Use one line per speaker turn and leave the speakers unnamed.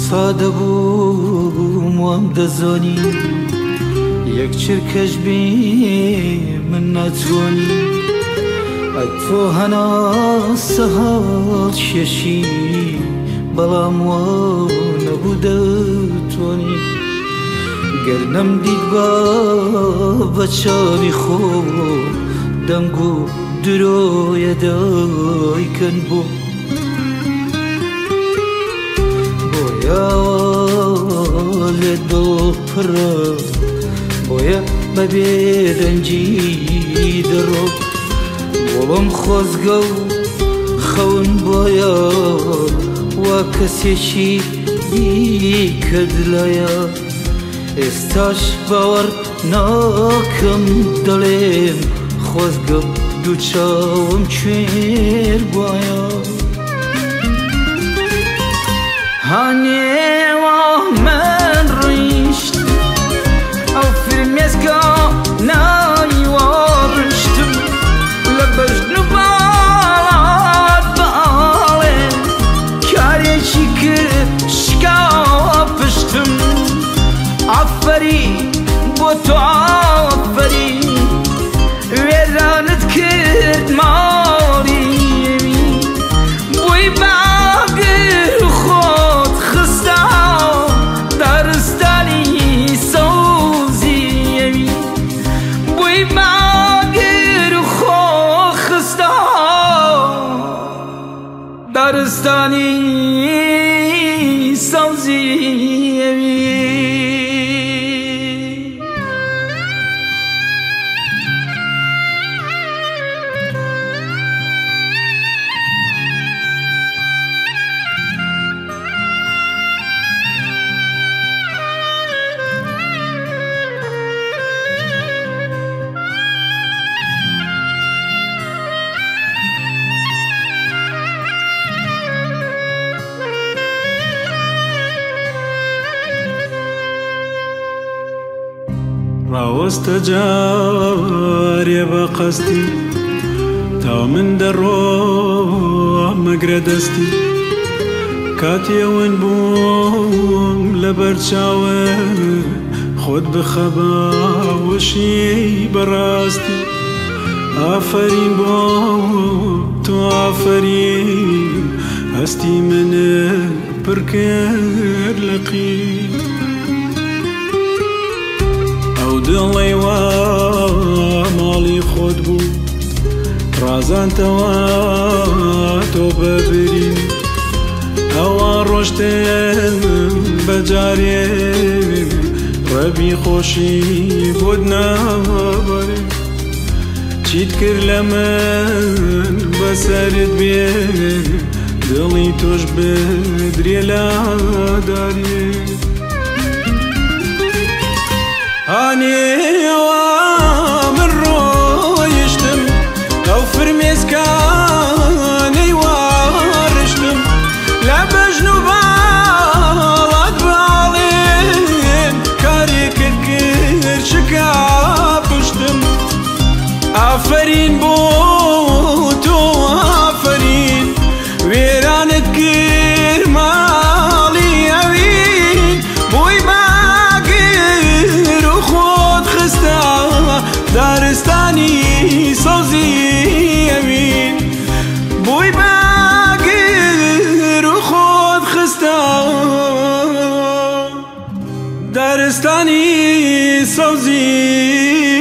ساده بوم و ام دزانی یک چرکش بی من نتوانی تو هنا سهات ششی بلام و نبوده توانی گرنم دید با بچانی خوب دنگو دروی دای کن بو boya do pra boya babeden jidro bolom khozgo khon boya wa kaseshi dikadlaya استاش باور ناکم دلم خozgo دوچاوم چیر boya هاني ومن ريشت أو في المسكة ناي ورشتم لبجد نبالات بالين كاري شكر شكافشتم عفري بوتو عفري ويرانت كرت ماري بوي باقر خود خستا دارستاني سوزي بوي باقر خود خستا دارستاني سوزي
راوست جاري بقصدي تا من درو مقردستي كاتي وين بوم لبرشاوه خود بخبا وشي براستي آفرين بوم تو آفرين هستي من بركر لقي دڵی وا ماڵی خۆت بوو ڕازانتەوە تۆ بەبرین ئەوە ڕۆشتێن بەجارێ ڕەبی خۆشی بۆت نابەرێ چیت کرد لە من بەسەرت بێ دڵی تۆش بدرێ لادارێ هاني ومن رويشتم أو فرميسكاني وارشتم لا بجنوبات بالين كاري كركر شكافشتم آفرين بوتو آفرين ويرانت كرمالي أوين بوي دارستاني سوزي يمين بوي باقر وخود خستا دارستاني سوزي